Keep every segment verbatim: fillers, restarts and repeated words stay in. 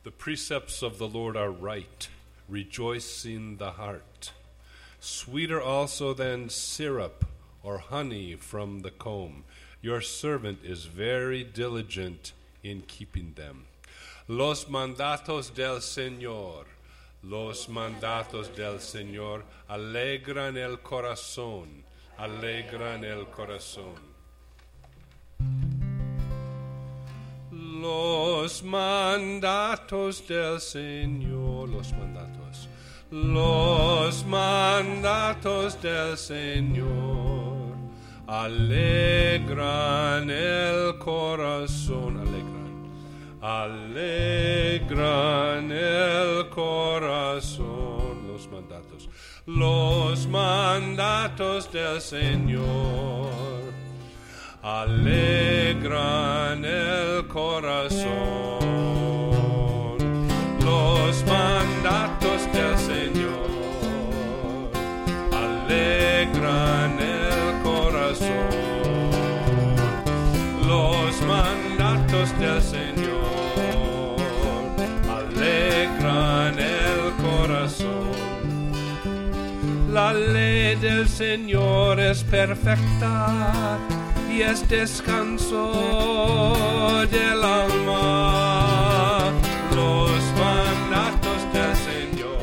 The precepts of the Lord are right, rejoicing the heart. Sweeter also than syrup or honey from the comb. Your servant is very diligent in keeping them. Los mandatos del Señor, los mandatos del Señor alegran el corazón, alegran el corazón. Los mandatos del Señor, los mandatos, los mandatos del Señor alegran el corazón, alegran, alegran el corazón, los mandatos, los mandatos del Señor alegran el corazón, los mandatos del Señor alegran el corazón, los mandatos del Señor alegran el corazón. La ley del Señor es perfecta y es descanso del alma. Los mandatos del Señor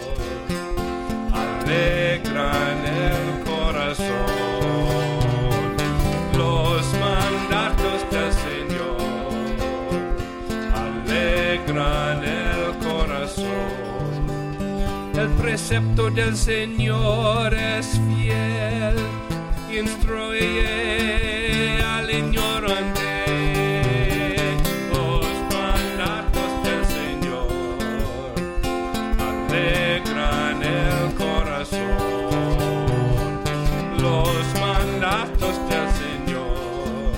alegran el corazón. Los mandatos del Señor alegran el corazón. El precepto del Señor es fiel, instruye al ignorante. Los mandatos del Señor alegran el corazón. Los mandatos del Señor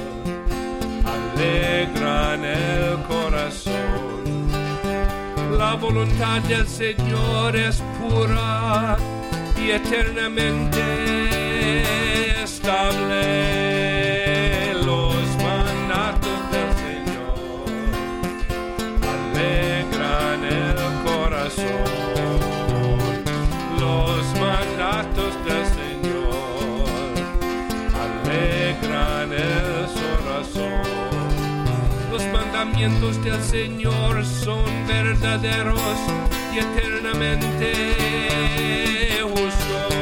alegran el corazón. La voluntad del Señor es pura y eternamente estable. Los mandatos del Señor alegran el corazón. Los mandatos del Señor alegran el corazón. Los mandamientos del Señor son verdaderos y eternamente justos.